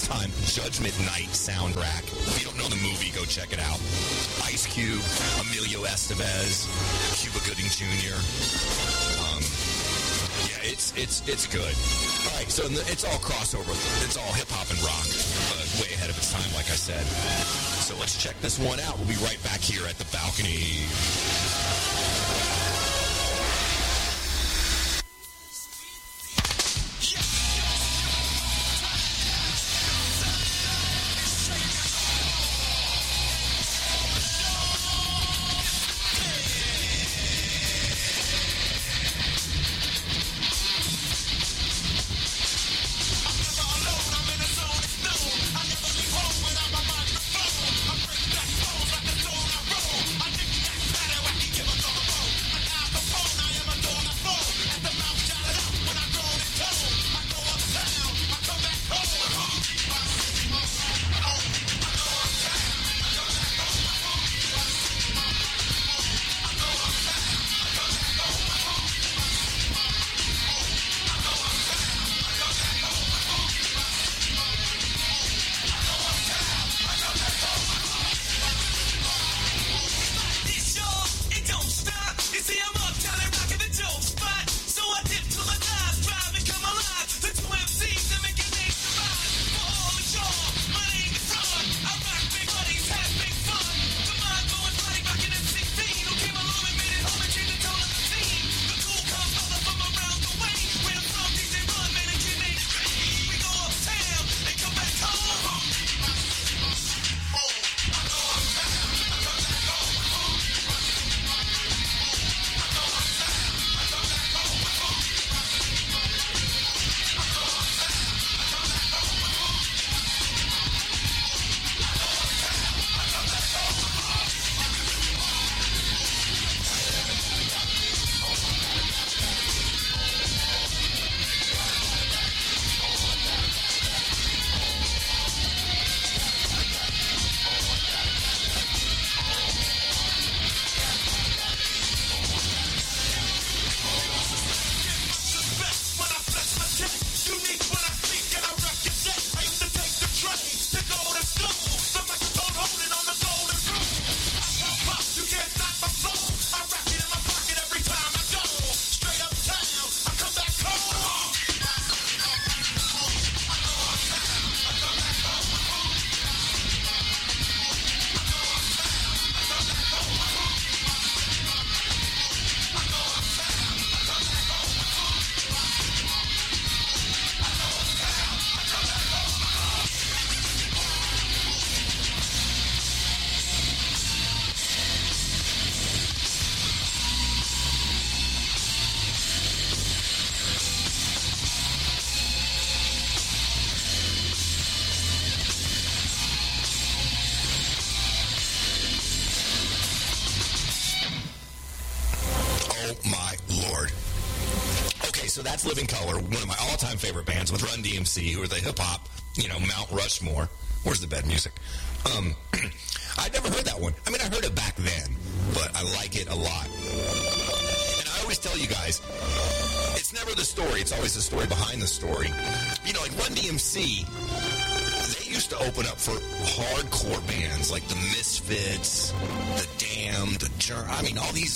all-time Judgment Night soundtrack. If you don't know the movie, go check it out. Ice Cube, Emilio Estevez, Cuba Gooding Jr. Yeah, it's good. All right, so it's all crossover. It's all hip-hop and rock, way ahead of its time, like I said. So let's check this one out. We'll be right back here at the balcony. So that's Living Colour, one of my all-time favorite bands with Run DMC, who are the hip-hop, Mount Rushmore. Where's the bed music? I'd never heard that one. I mean, I heard it back then, but I like it a lot. And I always tell you guys, it's never the story. It's always the story behind the story. Like Run DMC, they used to open up for hardcore bands like the Misfits, the Damned, the all these,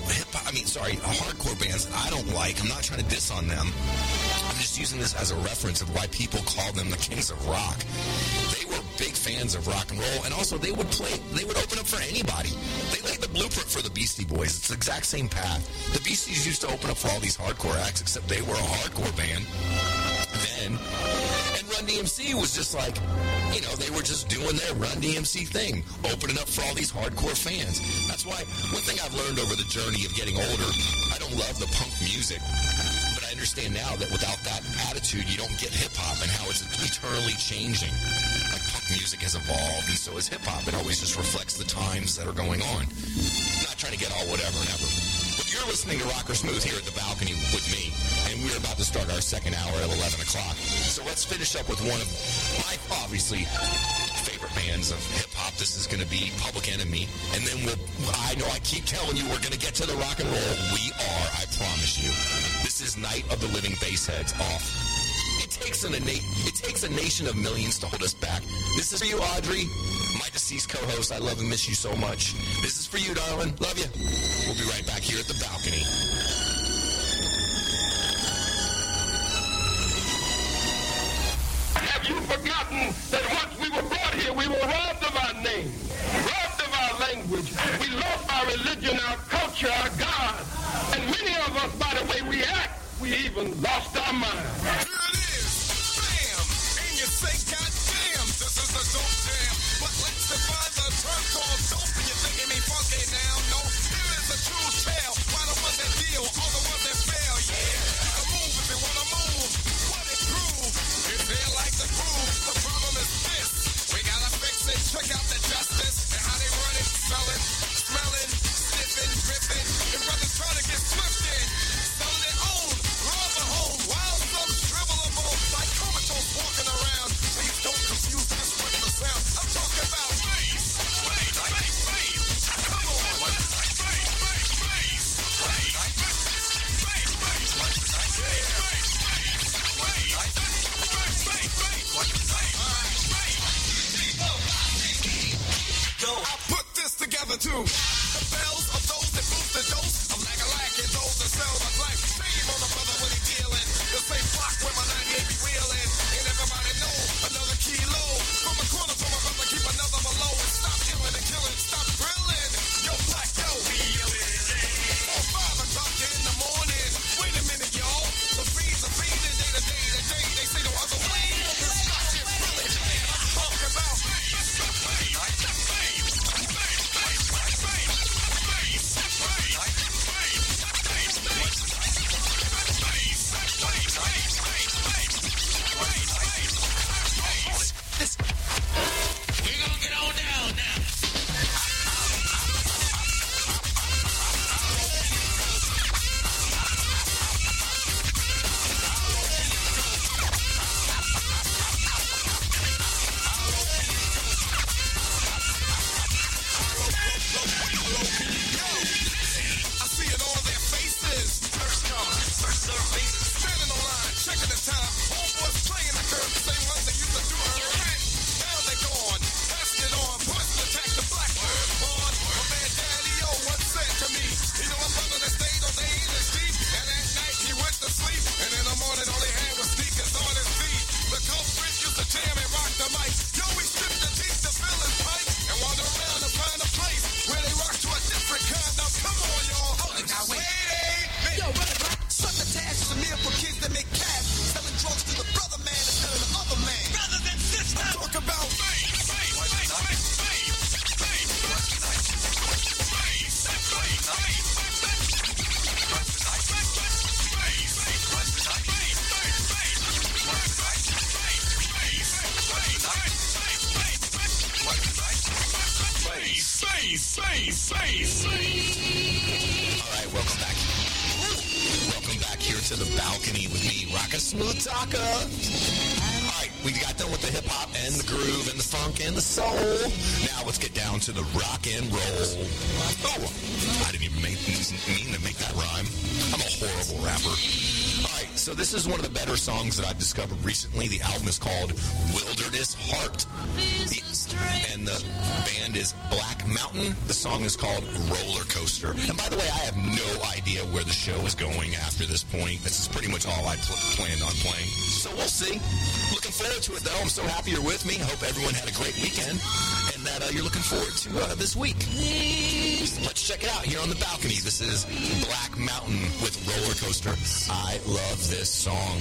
hardcore bands that I don't like. I'm not trying to diss on them. I'm just using this as a reference of why people call them the kings of rock. They were big fans of rock and roll, and also they would open up for anybody. They laid the blueprint for the Beastie Boys. It's the exact same path. The Beasties used to open up for all these hardcore acts, except they were a hardcore band then. And Run DMC was just like, they were just doing their Run DMC thing, opening up for all these hardcore fans. That's why one thing I've learned over the journey of getting older, I don't love the punk music, but I understand now that without that attitude, you don't get hip-hop and how it's eternally changing. Like punk music has evolved, and so has hip-hop. It always just reflects the times that are going on. I'm not trying to get all whatever and ever. But you're listening to Rocker Smooth here at the balcony with me, and we're about to start our second hour at 11 o'clock. So let's finish up with one of my, obviously, favorite bands of hip-hop. This is going to be Public Enemy. And then I know I keep telling you we're going to get to the rock and roll. We are, I promise you. This is Night of the Living Bassheads off It takes a nation of millions to hold us back. This is for you, Audrey, my deceased co-host. I love and miss you so much. This is for you, darling. Love you. We'll be right back here at the balcony. Have you forgotten that once we were brought here, we were robbed of our name, robbed of our language. We lost our religion, our culture, our God. And many of us, by the way we act, we even lost our mind. Here it is, bam, and you say, goddamn, this is a dope jam. But let's define the term called dope, and you're thinking me funky now. No, here is a true tale. Why the ones that deal, all the ones that fail, yeah. You can move if you want to move. What it proves, it's there like the groove. The problem is this, we gotta fix it. Check out the justice and how they run it, sell it, smelling, sniffing, dripping. And brothers trying to get swift in, selling their own. Rob a home, while some shrivel them all like comatose walking around. Please don't confuse this with the sound. I'm talking about bass, bass, bass, bass. Come on, bass, bass, bass, bass, I put this together too. The bells of those that boost the dose. I'm like and those that sell my life. Shame on the brother when he dealing. The same block where my 98 be wheeling. And everybody know another kilo. From a corner to my brother, keep another below. And stop killing and killing, stop grilling. Yo, black, yo, we or 5 o'clock in the morning. Wait a minute, y'all. The feeds are feeding day to day to day. They say no other way. This stuff is really I'm talking about. We're gonna get on down now. I see it on their faces. First come, first serve faces. Standing on line, checking the time. Homeboys playing the curve, the same ones they used to do earlier. Now they gone, passing it on. Poison attack the blackbird on. My man Daddy-O once said to me, you know my brother that stayed on the in his deep. And at night he went to sleep. And in the morning all he had was sneakers on his feet. The culprit used to jam and rock the mic. Yo, he stripped the teeth to fill his pipe. And wander around to find a place where they rock to a different kind. Now come on, y'all. Hold it now, wait. Yo, brother, suck the tash is a meal for kids that make cash. Selling drugs to the brother man instead of the other man. Brothers and sisters. I'm talking about All right, welcome back. Welcome back here to the balcony with me, Rocka Smooth Taka. All right, we got done with the hip hop and the groove and the funk and the soul. Now let's get down to the rock and roll. Oh, I didn't even mean to make that rhyme. I'm a horrible rapper. All right, so this is one of the better songs that I've discovered recently. The album is called Wilderness Heart. And the band is Black Mountain. The song is called Roller Coaster. And by the way, I have no idea where the show is going after this point. This is pretty much all I planned on playing. So we'll see. Looking forward to it, though. I'm so happy you're with me. I hope everyone had a great weekend and that you're looking forward to this week. Let's check it out here on the balcony. This is Black Mountain with Roller Coaster. I love this song.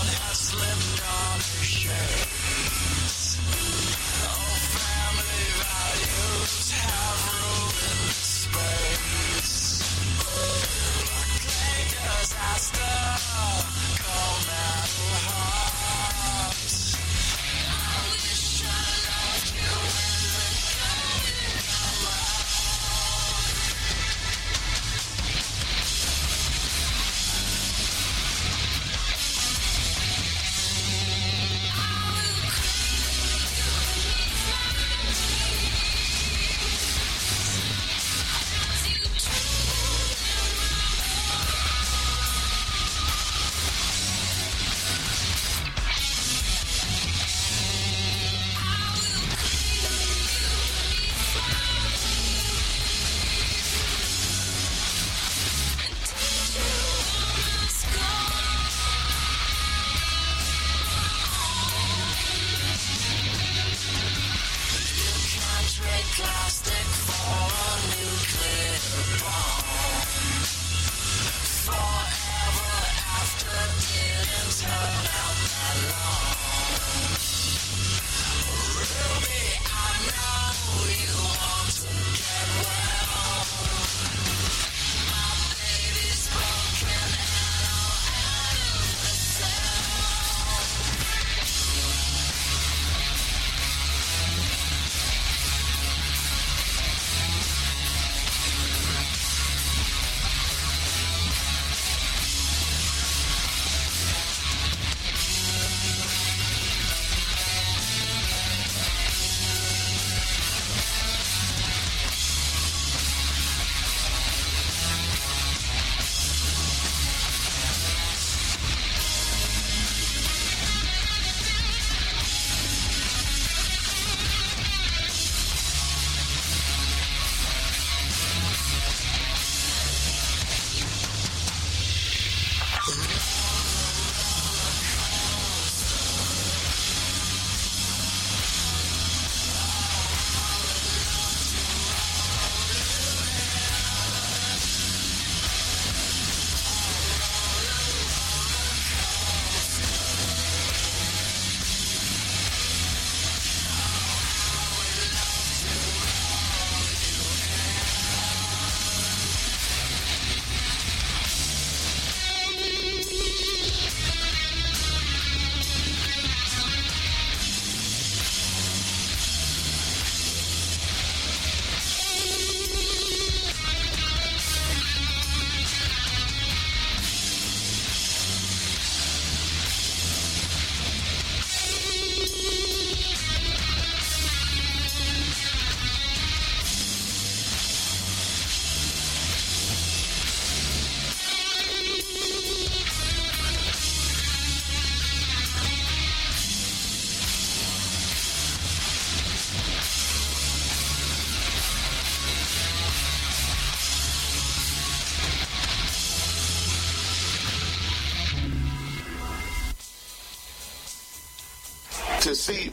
to see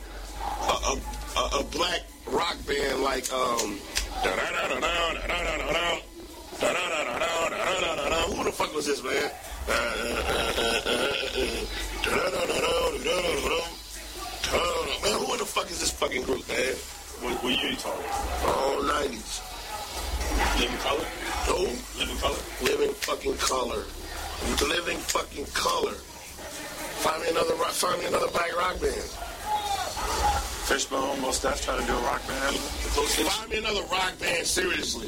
a black rock band like who the fuck was this, man? Man, who the fuck is this fucking group, man? What year are you talking? Oh, 90s. Living Color? No. Living Color? Living fucking Color. Living fucking Color. Find me another black rock band. Fishbone, Mos Def trying to do a rock band. Find me another rock band, seriously.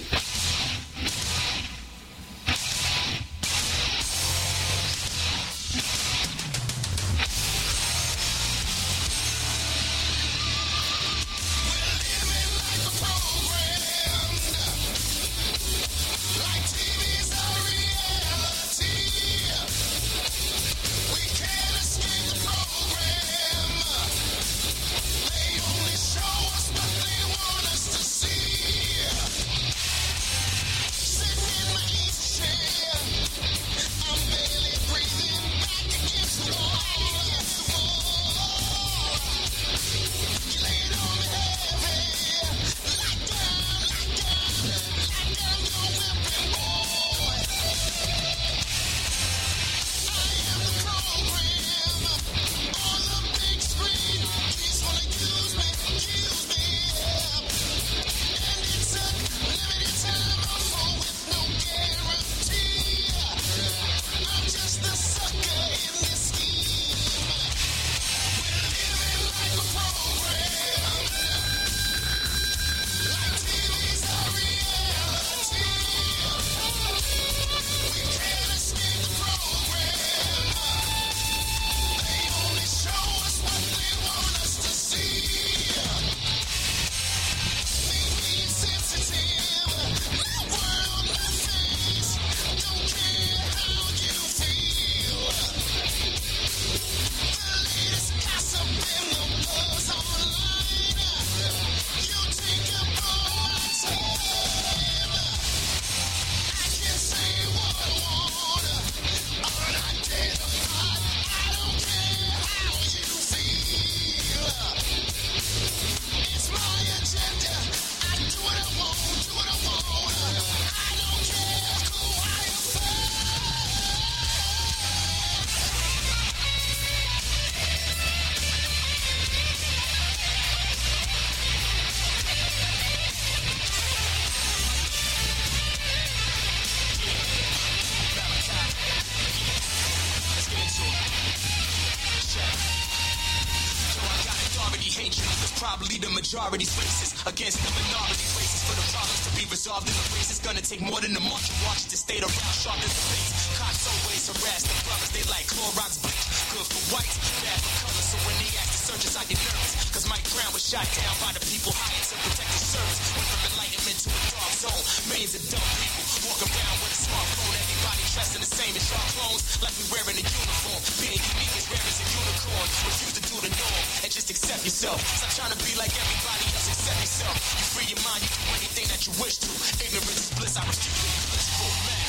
is probably the majority's racist against the minority races. For the problems to be resolved in the race, it's gonna take more than a month to watch the state around sharp as the face. Cops always harass the brothers, they like Clorox bleach. Good for whites, bad for colors. So when they ask the searchers, I get nervous. Cause Mike Brown was shot down by the people hired to protect the service. Went from enlightenment to a dark zone. Millions of dumb people walking around with a smartphone. Everybody dressed in the same as y'all clones, like we wearing a uniform. Being unique as rare as a unicorn. Refuse to do the norm and just accept yourself. Stop trying to be like everybody else, accept yourself. You free your mind, you do anything that you wish to. Ignorance is bliss, I refuse to be blissful, man.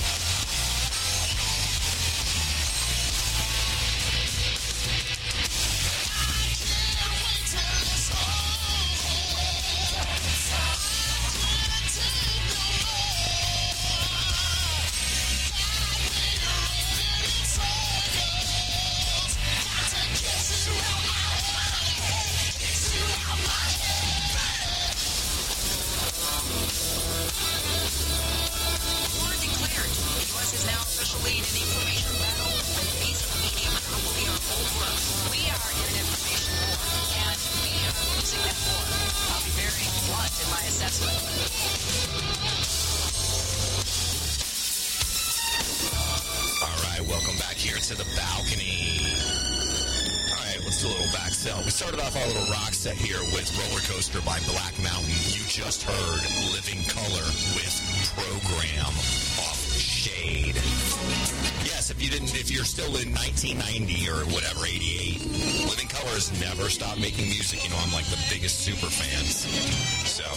To the balcony. All right, let's do a little back sell. We started off our little rock set here with Roller Coaster by Black Mountain. You just heard Living Color with Program off Shade. Yes, if you're still in 1990 or whatever, 88, Living Color has never stopped making music. You know, I'm like the biggest super fans. So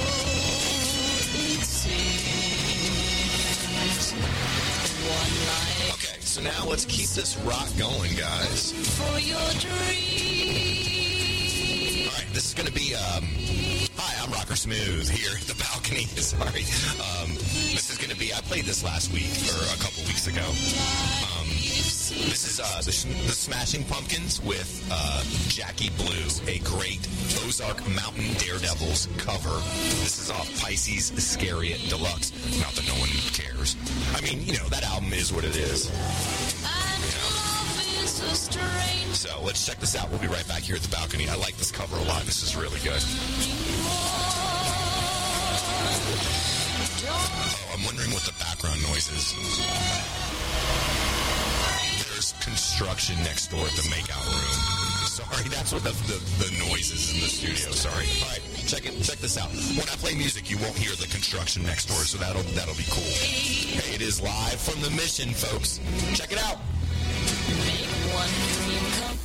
okay, so now let's keep this rock going, guys. For your dream. All right, this is going to be, hi, I'm Rocker Smooth here at the balcony. Sorry. This is going to be, I played this last week, or a couple weeks ago. This is the Smashing Pumpkins with Jackie Blue, a great Ozark Mountain Daredevils cover. This is off Pisces Iscariot Deluxe. Not that no one cares. I mean, you know, that album is what it is. So let's check this out. We'll be right back here at the balcony. I like this cover a lot. This is really good. Oh, I'm wondering what the background noise is. There's construction next door at the makeout room. Sorry, that's what the noise is in the studio. Sorry. All right, check this out. When I play music, you won't hear the construction next door, so that'll be cool. Hey, it is live from the Mission, folks. Check it out. Make one dream come.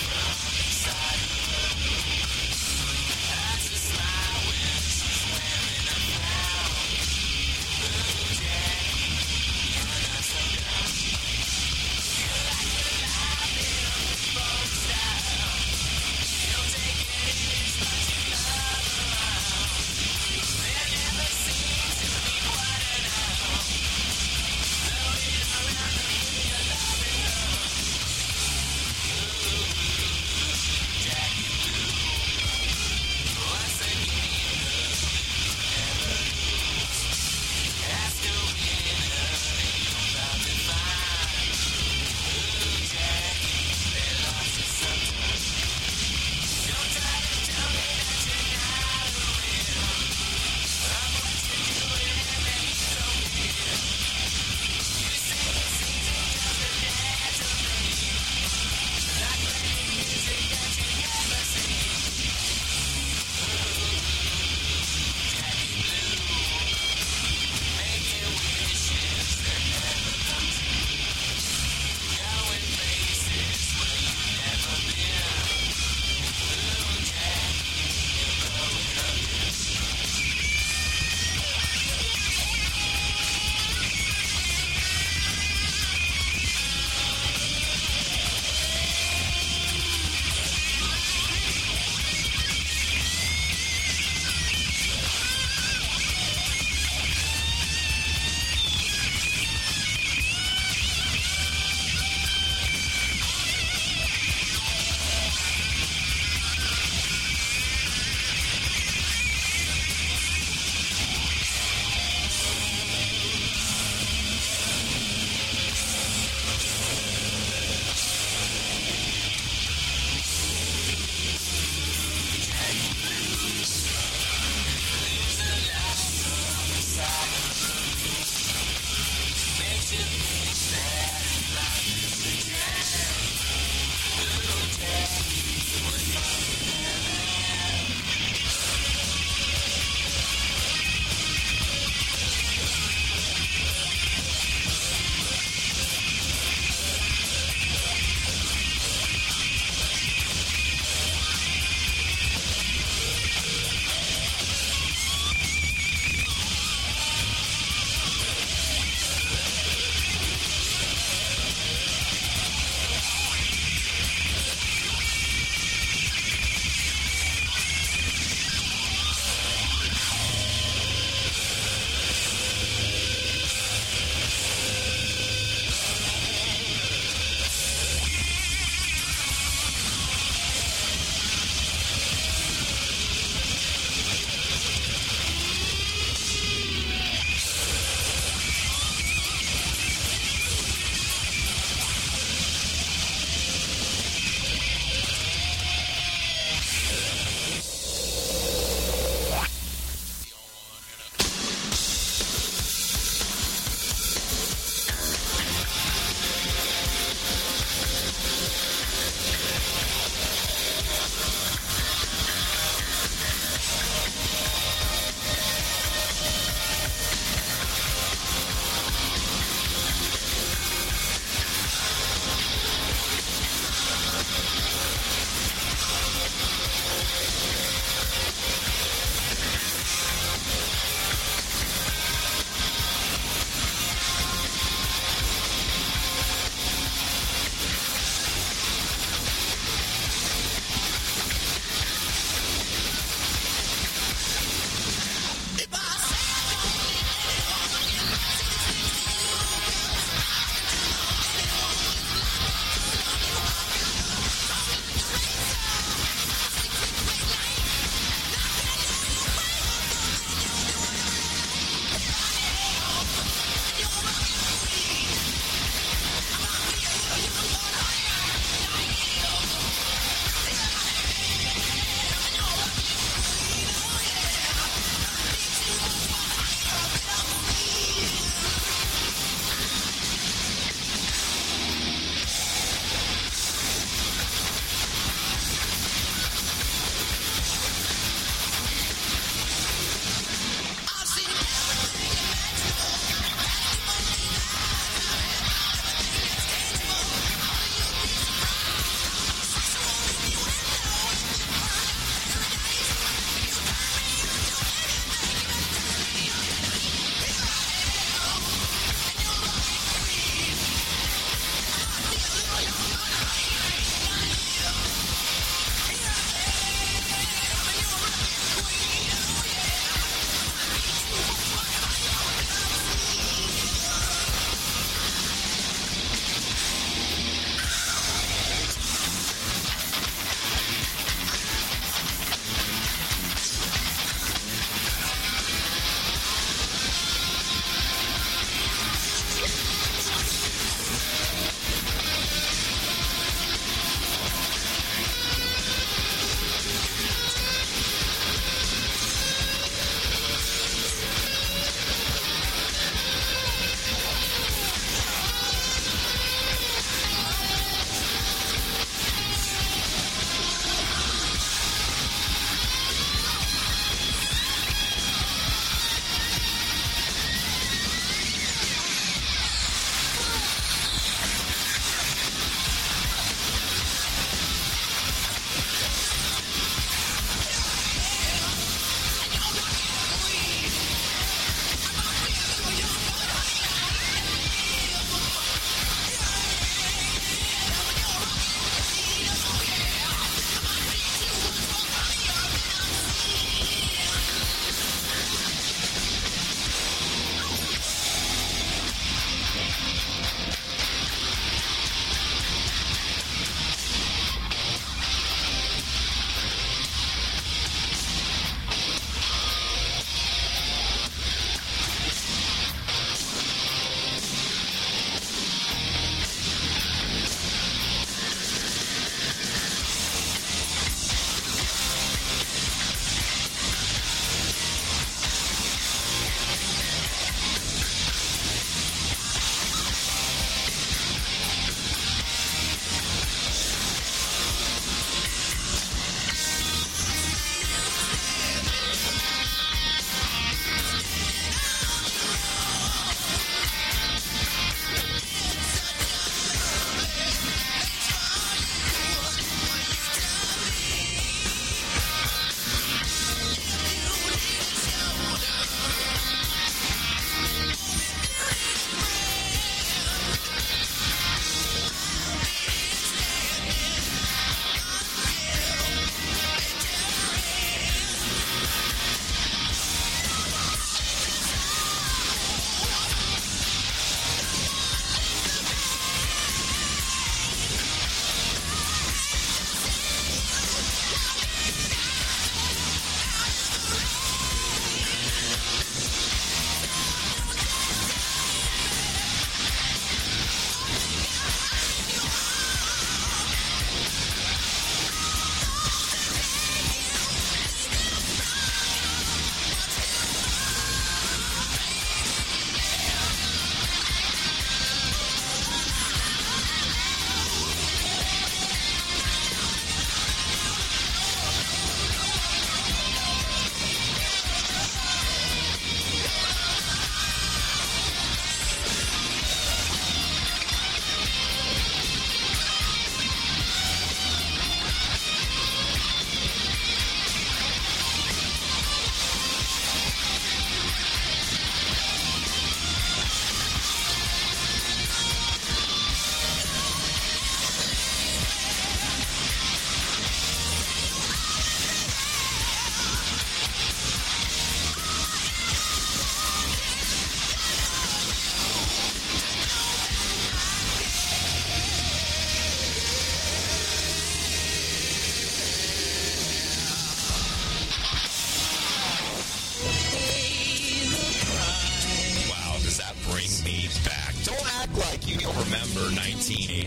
That's a smile when she's wearing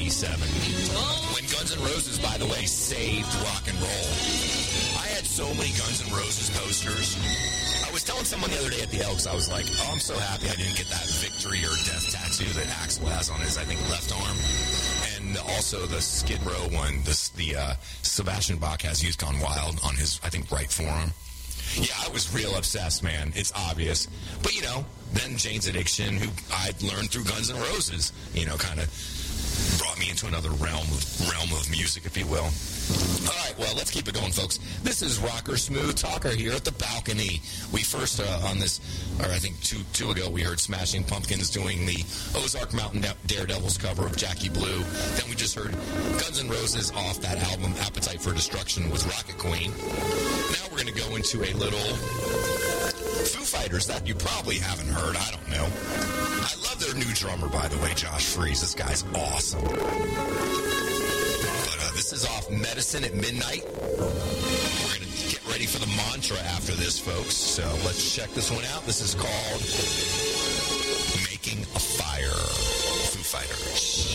1987. When Guns N' Roses, by the way, saved rock and roll. I had so many Guns N' Roses posters. I was telling someone the other day at the Elks, I was like, oh, I'm so happy I didn't get that victory or death tattoo that Axl has on his, I think, left arm. And also the Skid Row one, the Sebastian Bach has Youth Gone Wild on his, I think, right forearm. Yeah, I was real obsessed, man. It's obvious. But, you know, then Jane's Addiction, who I learned through Guns N' Roses, you know, kind of brought me into another realm of music, if you will. All right, well, let's keep it going, folks. This is Rocker Smooth Talker here at the Balcony. We first, on this, or I think two ago, we heard Smashing Pumpkins doing the Ozark Mountain Daredevils cover of Jackie Blue. Then we just heard Guns N' Roses off that album, Appetite for Destruction, with Rocket Queen. Now we're going to go into a little Foo Fighters that you probably haven't heard. I don't know. I love their new drummer, by the way, Josh Freese. This guy's awesome. But this is off Medicine at Midnight. We're going to get ready for the mantra after this, folks. So let's check this one out. This is called Making a Fire. Foo Fighters.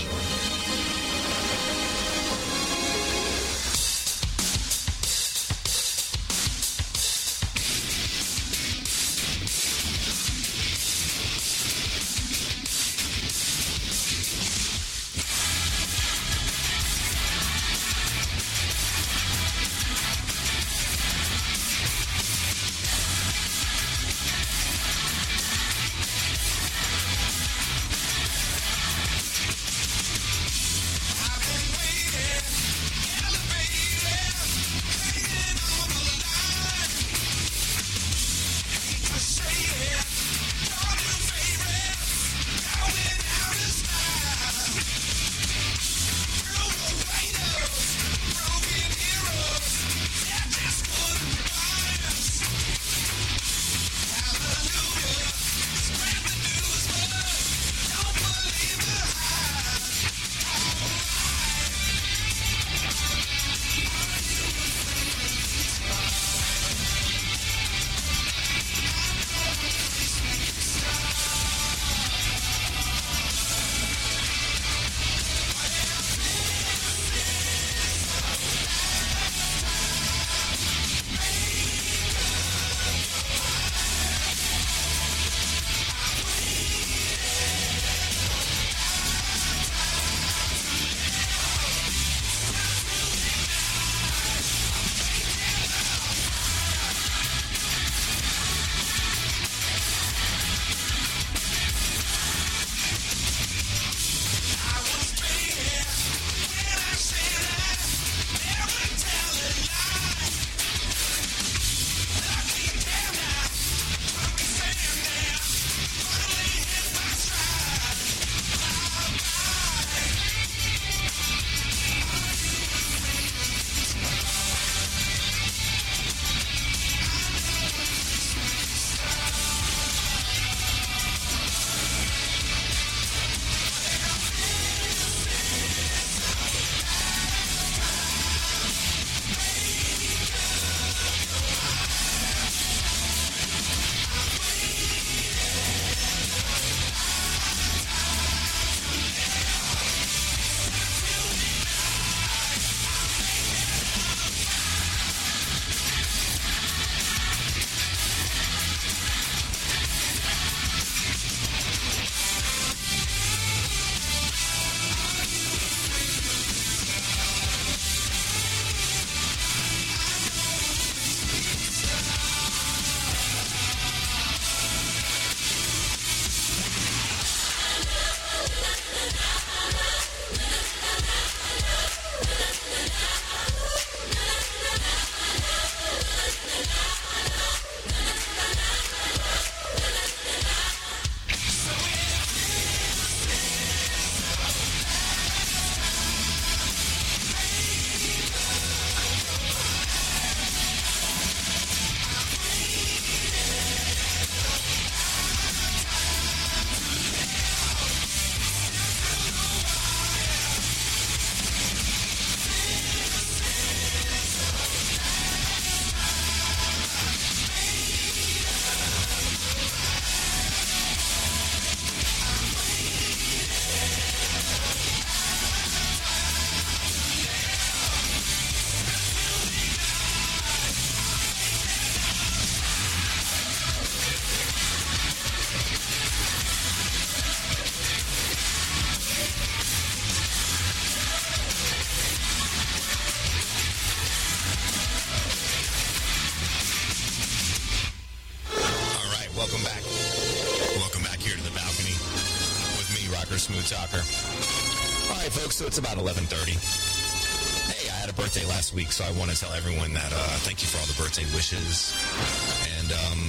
welcome back. Welcome back here to the balcony with me, Rocker Smooth Talker. All right, folks, so it's about 11:30. Hey, I had a birthday last week, so I want to tell everyone that thank you for all the birthday wishes. And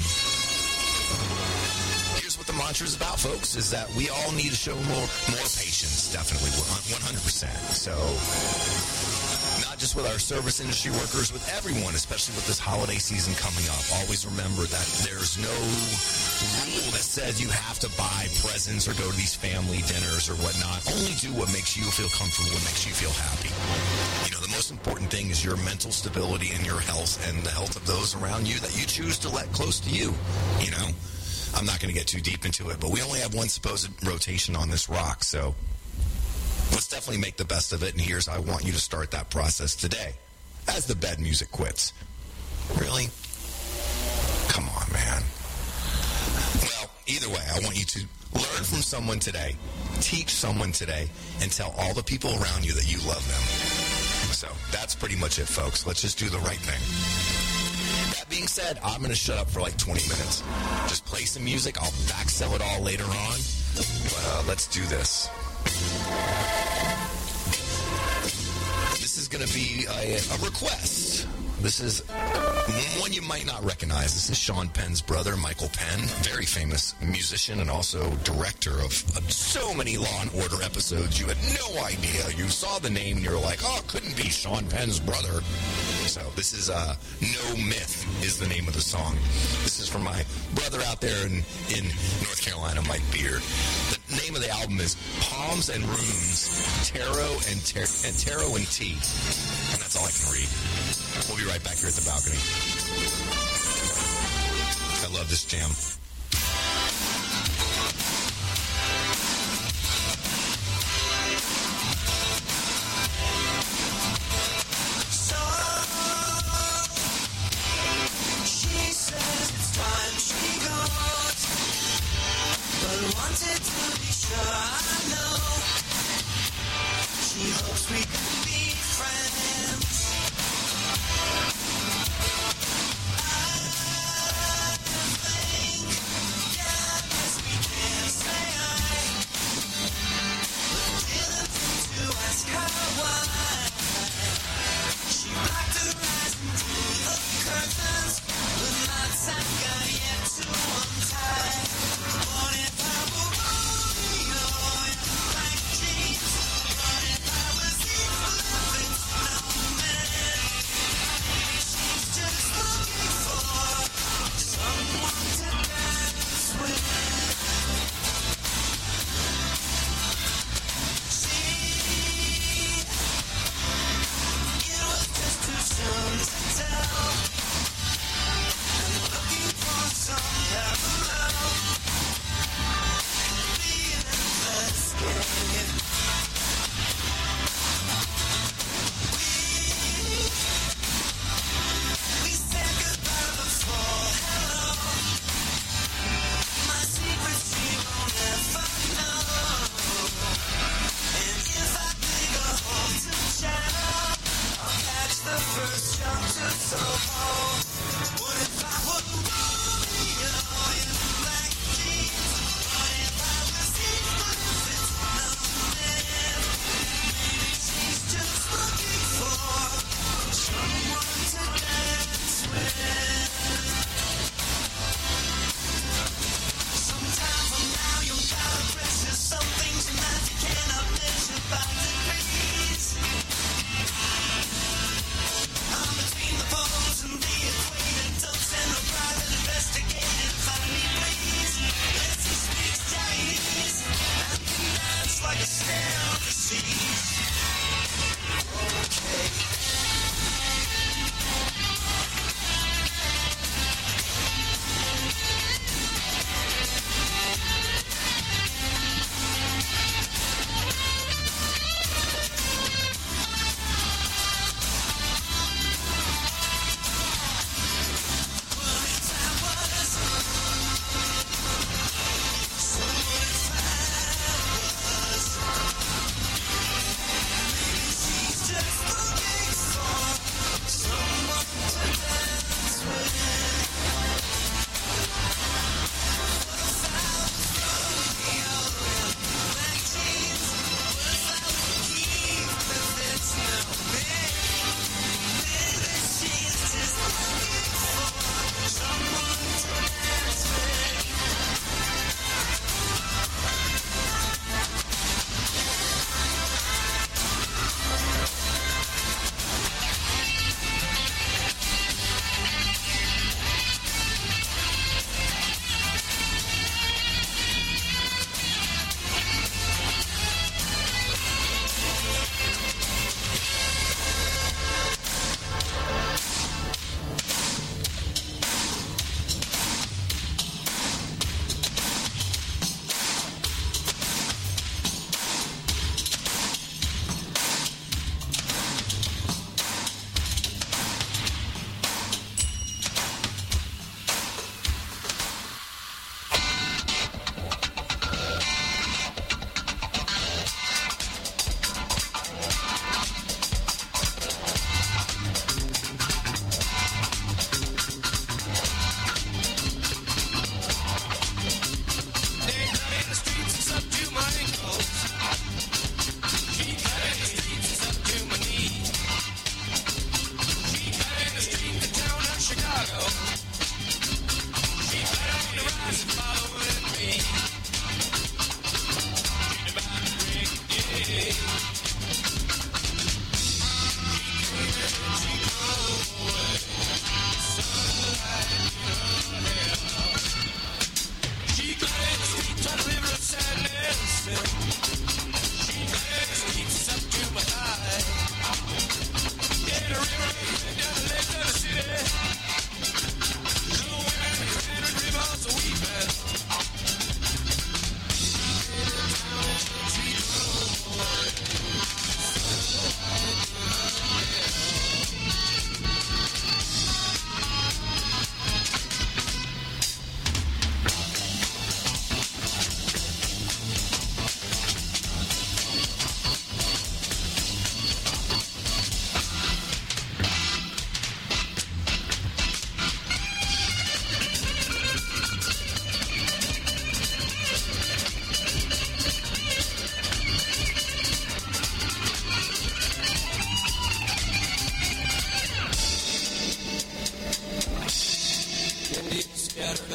here's what the mantra is about, folks, is that we all need to show more patience, definitely, 100%. So not just with our service industry workers, with everyone, especially with this holiday season coming up. Always remember that there's no rule that says you have to buy presents or go to these family dinners or whatnot. Only do what makes you feel comfortable, what makes you feel happy. You know, the most important thing is your mental stability and your health and the health of those around you that you choose to let close to you, you know. I'm not going to get too deep into it, but we only have one supposed rotation on this rock, so let's definitely make the best of it, and here's how I want you to start that process today, as the bed music quits. Really? Come on, man. Well, either way, I want you to learn from someone today, teach someone today, and tell all the people around you that you love them. So that's pretty much it, folks. Let's just do the right thing. That being said, I'm going to shut up for like 20 minutes. Just play some music. I'll back sell it all later on. But let's do this. This is going to be a request. This is one you might not recognize. This is Sean Penn's brother, Michael Penn, very famous musician and also director of so many Law & Order episodes. You had no idea. You saw the name and you were like, oh, it couldn't be Sean Penn's brother. So this is No Myth is the name of the song. This is from my brother out there in North Carolina, Mike Beard. The name of the album is Palms and Runes, Tarot and Tea. And that's all I can read. We'll be right back here at the balcony. I love this jam. So she says it's time she goes, but wanted to be sure I know. She hopes we can be friends. I think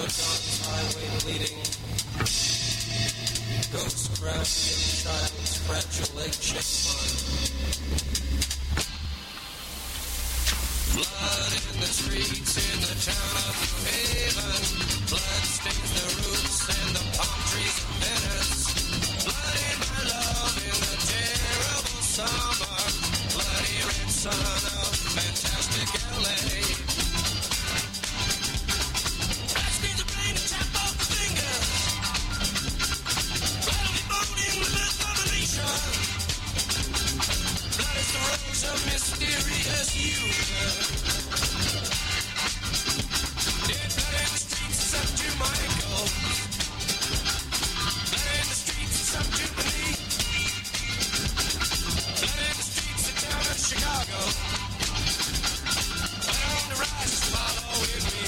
no dawn's highway bleeding. Ghost crafty in child's fragile egg-shaped mind. Blood in the streets in the town of New Haven. Blood stains the roofs and the palm trees of Venice. Bloody my love in the terrible summer. Bloody red sun of fantastic LA. That screams the brain and tap off the fingers. Bloody bone in the abomination. Blood is the rose of mysterious youth. Dead blood in the streets is up to my ankles. Blood in the streets is up to my knee. Blood in the streets of town of Chicago. Blood on the rise is following me.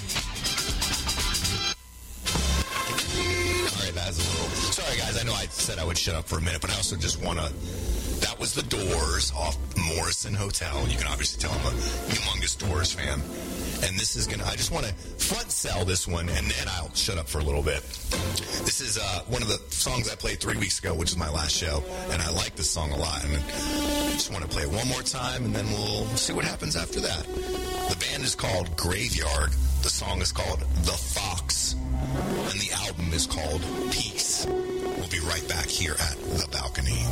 All right, that's a little... Sorry, guys. I know I said I would shut up for a minute, but I also just want to... That was The Doors off Morrison Hotel. You can obviously tell I'm a humongous Doors fan. And this is going to... I just want to front sell this one, and then I'll shut up for a little bit. This is one of the songs I played 3 weeks ago, which is my last show. And I like this song a lot. And I just want to play it one more time, and then we'll see what happens after that. The band is called Graveyard. The song is called The Fox. And the album is called Peace. We'll be right back here at The Balcony.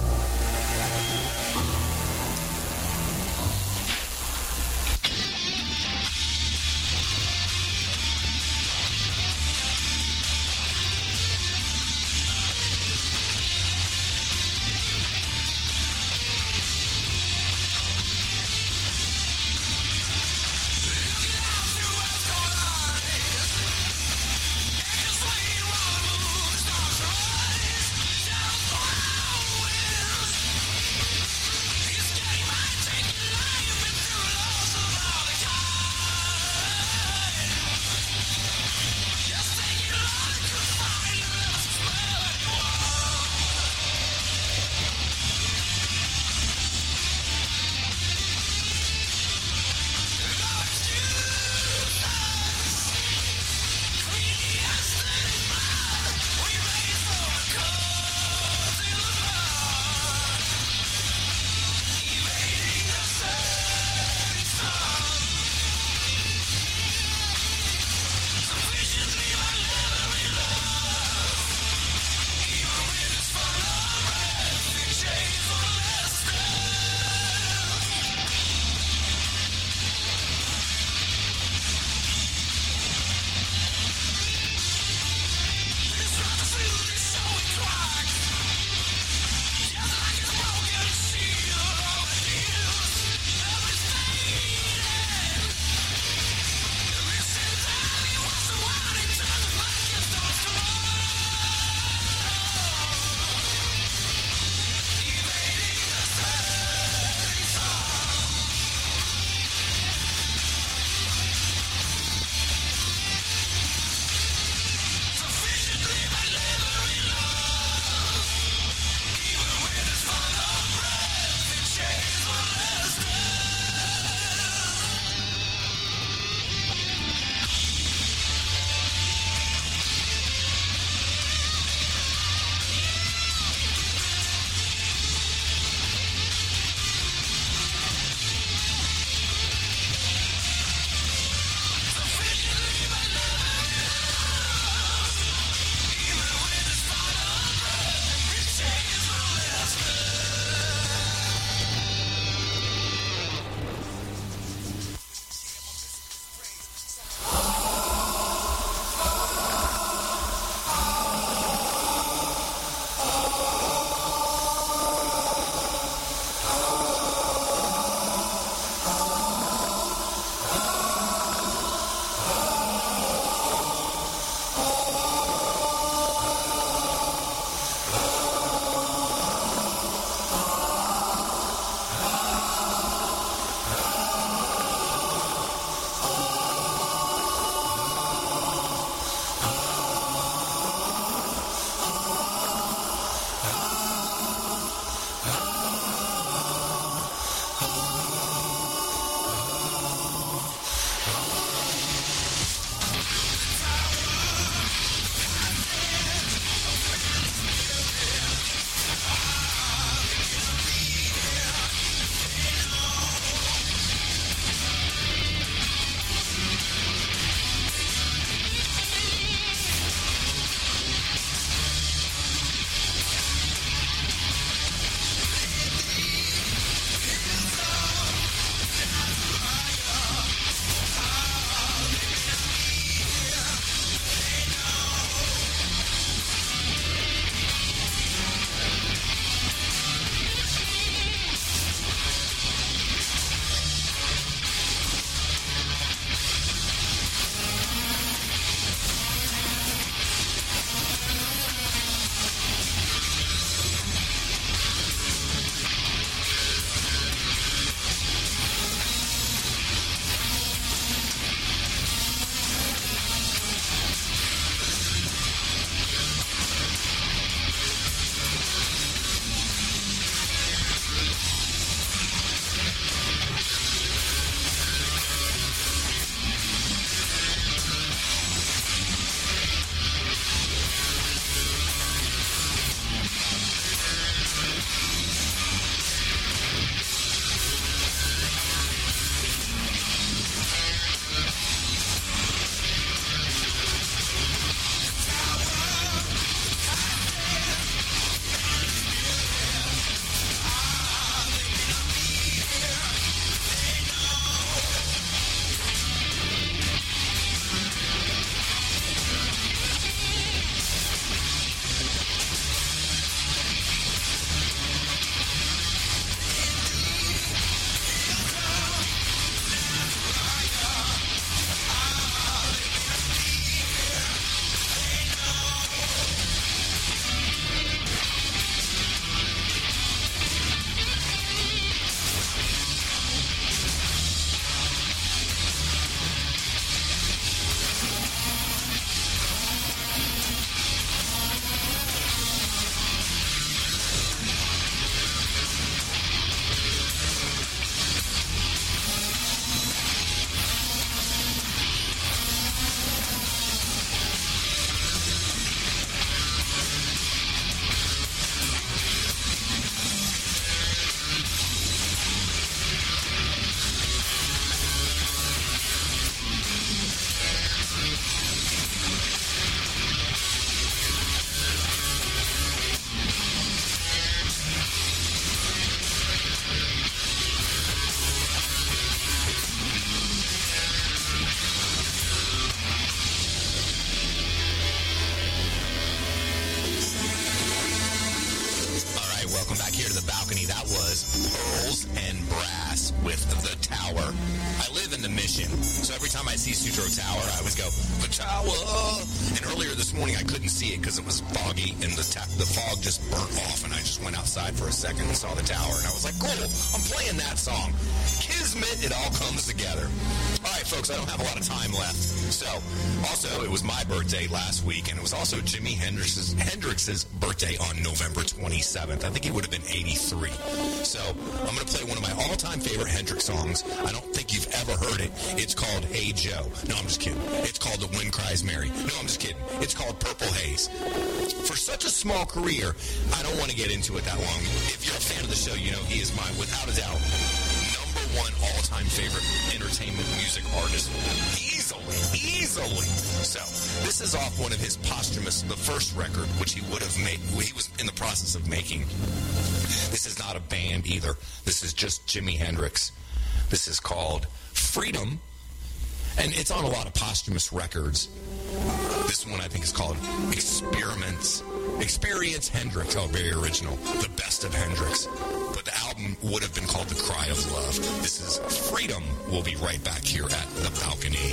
was Pearls and Brass with The Tower. I live in the Mission, so every time I see Sutro Tower, I always go, The Tower! And earlier this morning, I couldn't see it because it was foggy, and the fog just burnt off, and I just went outside for a second and saw the tower, and I was like, cool, I'm playing that song. Kismet, it all comes together. All right, folks, I don't have a lot of time left. So, also, it was my birthday last week, and it was also Jimi Hendrix's birthday on November 27th. I think he would have been 83. So, I'm going to play one of my all-time favorite Hendrix songs. I don't think you've ever heard it. It's called Hey Joe. No, I'm just kidding. It's called The Wind Cries Mary. No, I'm just kidding. It's called Purple Haze. For such a small career, I don't want to get into it that long. If you're a fan of the show, you know he is my, without a doubt, #1 all-time favorite entertainment music artist. Easily. So, this is off one of his posthumous, the first record, which he would have made, he was in the process of making. This is not a band either. This is just Jimi Hendrix. This is called Freedom, and it's on a lot of posthumous records. This one I think is called Experience Hendrix. Oh, very original. The best of Hendrix. But the album would have been called The Cry of Love. This is Freedom. We'll be right back here at The Balcony.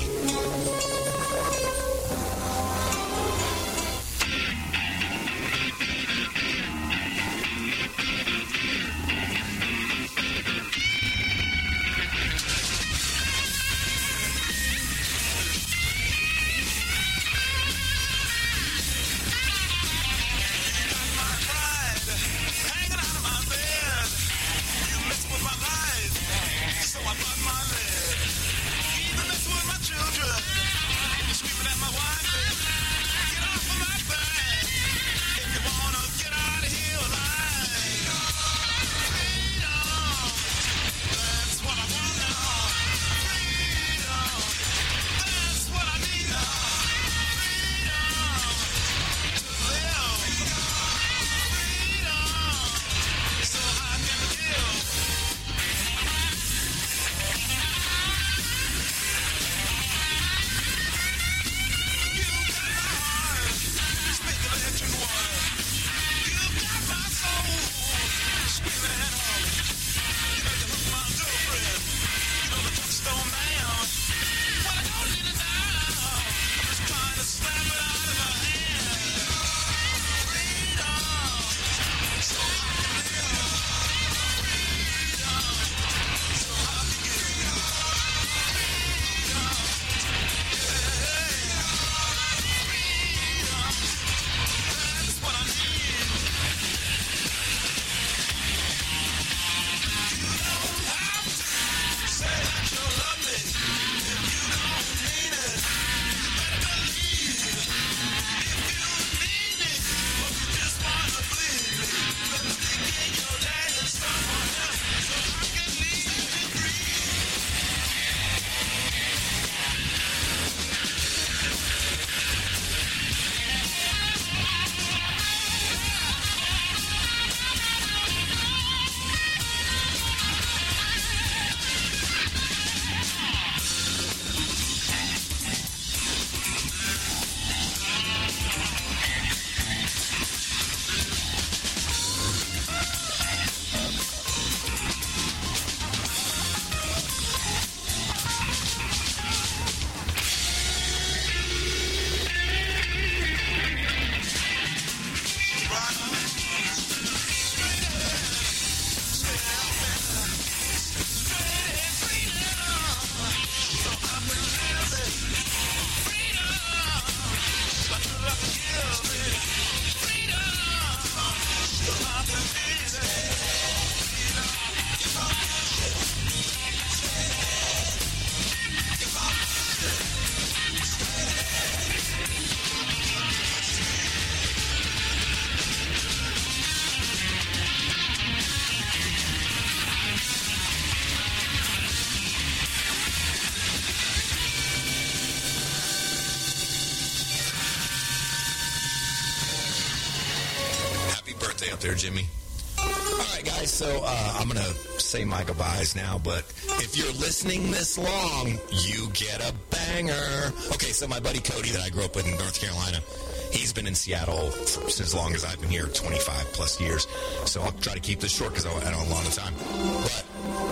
Up there, Jimmy. All right, guys, so I'm going to say my goodbyes now, but if you're listening this long, you get a banger. Okay, so my buddy Cody that I grew up with in North Carolina, he's been in Seattle for as long as I've been here, 25 plus years. So I'll try to keep this short because I don't have a lot of time. But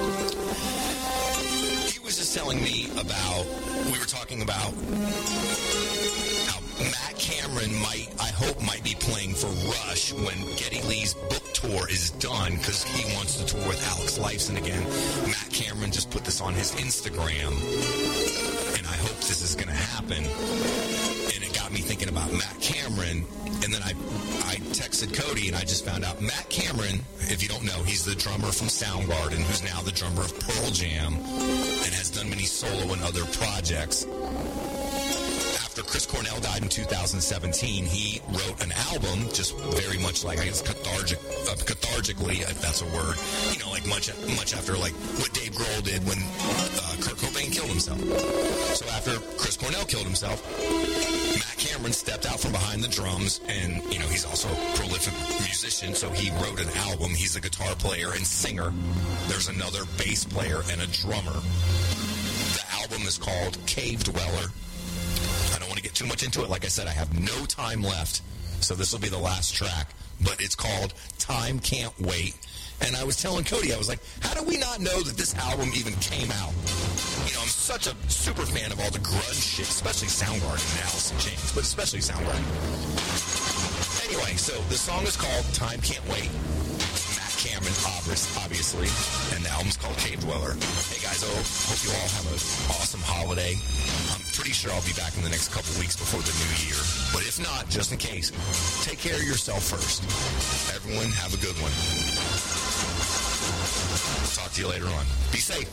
he was just telling me about, we were talking about how Matt Cameron might be playing for Rush when Geddy Lee's book tour is done, because he wants to tour with Alex Lifeson again. Matt Cameron just put this on his Instagram, and I hope this is going to happen. And it got me thinking about Matt Cameron, and then I texted Cody, and I just found out Matt Cameron, if you don't know, he's the drummer from Soundgarden, who's now the drummer of Pearl Jam, and has done many solo and other projects. After Chris Cornell died in 2017, he wrote an album, just very much like, I guess, cathartically, if that's a word, like much after like what Dave Grohl did when Kurt Cobain killed himself. So after Chris Cornell killed himself, Matt Cameron stepped out from behind the drums, and he's also a prolific musician, so he wrote an album. He's a guitar player and singer. There's another bass player and a drummer. The album is called Cave Dweller. I don't want to get too much into it. Like I said, I have no time left, so this will be the last track. But it's called Time Can't Wait. And I was telling Cody, I was like, how do we not know that this album even came out? I'm such a super fan of all the grunge shit, especially Soundgarden and Alice in Chains, but especially Soundgarden. Anyway, so the song is called Time Can't Wait. Matt Cameron, obviously, and the album's called Cave Dweller. Hey guys, I hope you all have an awesome holiday. I'm pretty sure I'll be back in the next couple weeks before the new year. But if not, just in case, take care of yourself first. Everyone, have a good one. Talk to you later on. Be safe.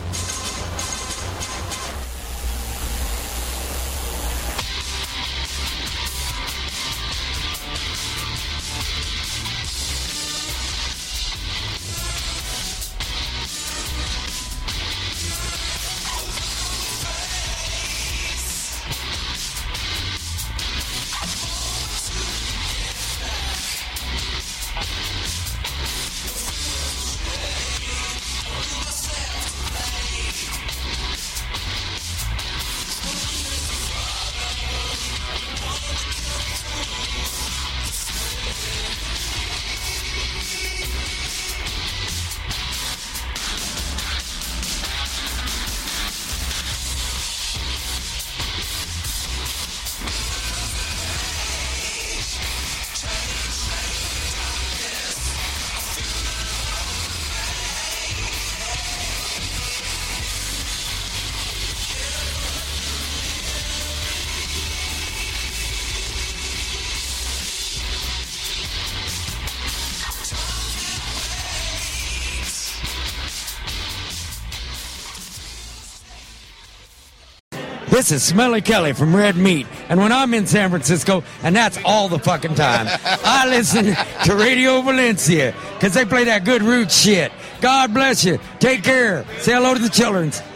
This is Smelly Kelly from Red Meat, and when I'm in San Francisco, and that's all the fucking time, I listen to Radio Valencia, because they play that good root shit. God bless you. Take care. Say hello to the children.